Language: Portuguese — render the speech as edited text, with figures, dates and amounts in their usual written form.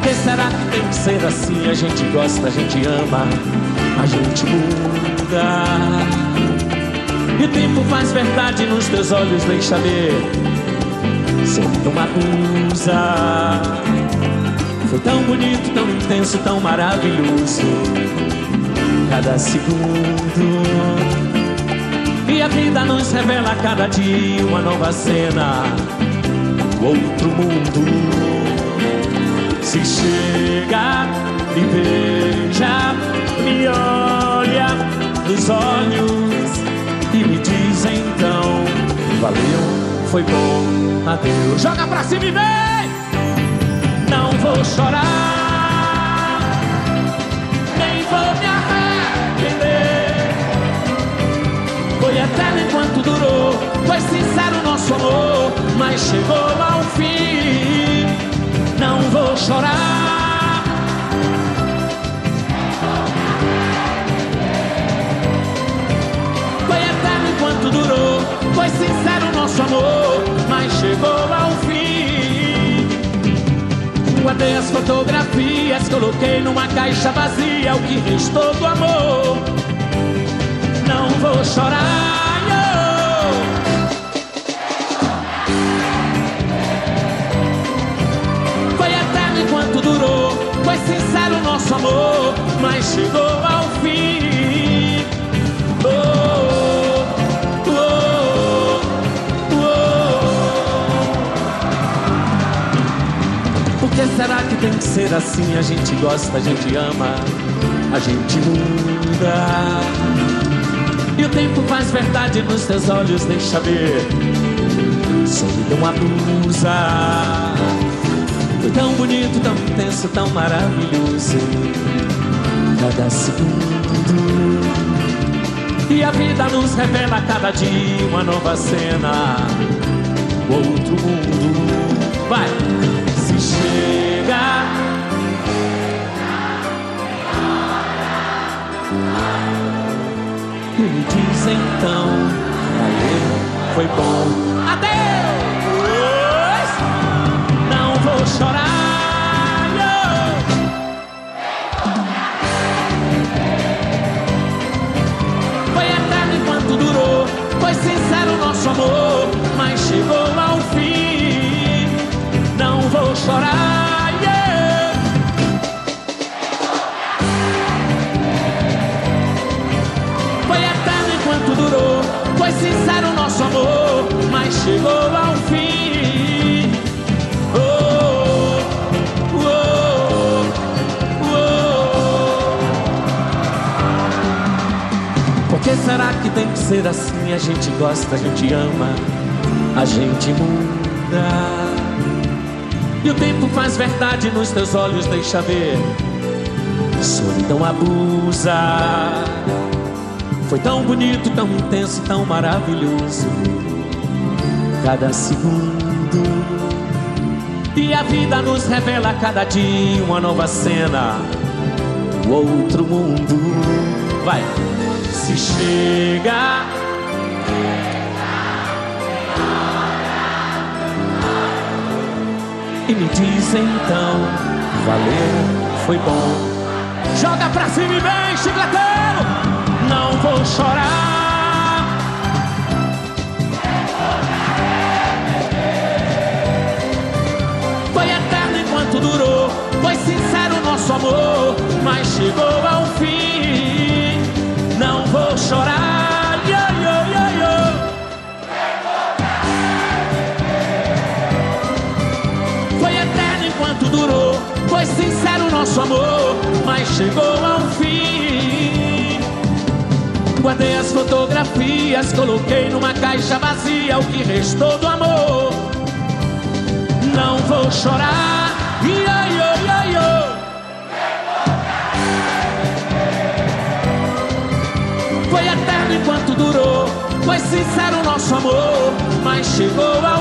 que será que tem que ser assim? A gente gosta, a gente ama, a gente muda. E o tempo faz verdade nos teus olhos, deixa ver. Solidão abusa. Foi tão bonito, tão intenso, tão maravilhoso cada segundo. E a vida nos revela a cada dia uma nova cena, outro mundo. Se chega, me veja, me olha nos olhos e me diz então: valeu, foi bom, adeus. Joga pra cima e vem! Não vou chorar, nem vou me arrepender. Foi eterno enquanto durou, foi sincero nosso amor, mas chegou ao fim. Não vou chorar, foi eterno enquanto durou, foi sincero nosso amor, mas chegou ao fim. Guardei as fotografias, coloquei numa caixa vazia o que restou do amor. Não vou chorar. Enquanto durou, foi sincero nosso amor, mas chegou ao fim. Oh, oh, oh. Por que será que tem que ser assim? A gente gosta, a gente ama, a gente muda. E o tempo faz verdade nos teus olhos, deixa ver. Solidão abusa. Foi tão bonito, tão intenso, tão maravilhoso cada segundo. E a vida nos revela a cada dia uma nova cena, outro mundo. Vai! Se chega, e me diz então: valeu, foi bom, adeus! Vou chorar, foi eterno enquanto durou, foi sincero nosso amor, mas chegou ao fim. Não vou chorar, foi eterno enquanto durou, foi sincero nosso amor, mas chegou ao fim. Por que será que tem que ser assim? A gente gosta, a gente ama, a gente muda. E o tempo faz verdade nos teus olhos, deixa ver. Solidão abusa. Foi tão bonito, tão intenso, tão maravilhoso cada segundo. E a vida nos revela a cada dia uma nova cena, outro mundo. Vai! Se chega, e me diz então: valeu, foi bom. Joga pra cima e vem, chicleteiro! Não vou chorar, foi eterno enquanto durou, foi sincero nosso amor, mas chegou ao fim. Não vou chorar, yo, yo, yo, yo. Foi eterno enquanto durou, foi sincero nosso amor, mas chegou ao fim. Guardei as fotografias, coloquei numa caixa vazia o que restou do amor. Não vou chorar, yo, yo, yo, yo. Foi eterno enquanto durou, foi sincero nosso amor, mas chegou ao